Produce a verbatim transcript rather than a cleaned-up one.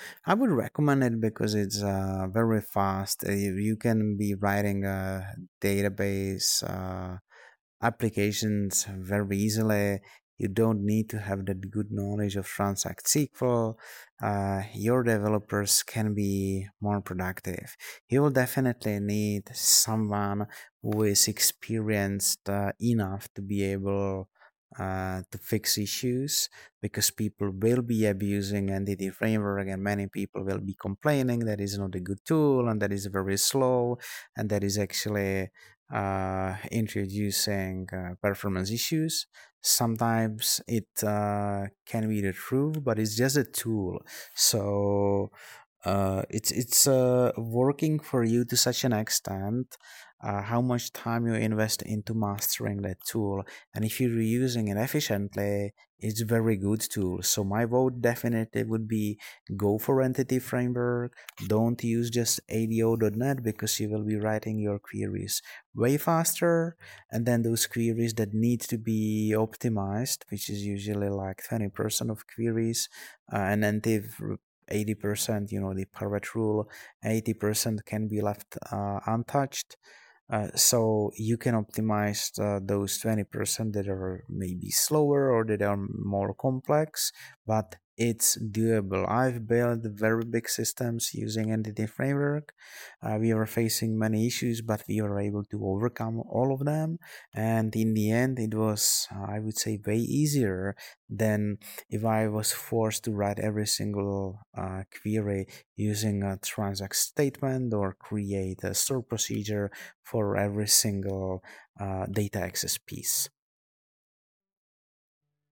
I would recommend it because it's uh, very fast. Uh, You, you can be writing a database uh, applications very easily. You don't need to have that good knowledge of Transact S Q L. Uh, your developers can be more productive. You will definitely need someone who is experienced uh, enough to be able uh, to fix issues because people will be abusing Entity Framework and many people will be complaining that is not a good tool and that is very slow and that is actually uh, introducing uh, performance issues. Sometimes it uh, can be the truth, but it's just a tool. So uh, it's it's uh, working for you to such an extent. Uh, how much time you invest into mastering that tool, and if you're using it efficiently, it's a very good tool. So my vote definitely would be go for Entity Framework. Don't use just A D O dot net because you will be writing your queries way faster, and then those queries that need to be optimized, which is usually like twenty percent of queries, uh, and then they've eighty percent, you know, the Parrot rule, eighty percent can be left uh, untouched. Uh, so you can optimize uh, those twenty percent that are maybe slower or that are more complex, but it's doable. I've built very big systems using Entity Framework. Uh, we were facing many issues, but we were able to overcome all of them. And in the end, it was, uh, I would say, way easier than if I was forced to write every single uh, query using a transact statement or create a store procedure for every single uh, data access piece.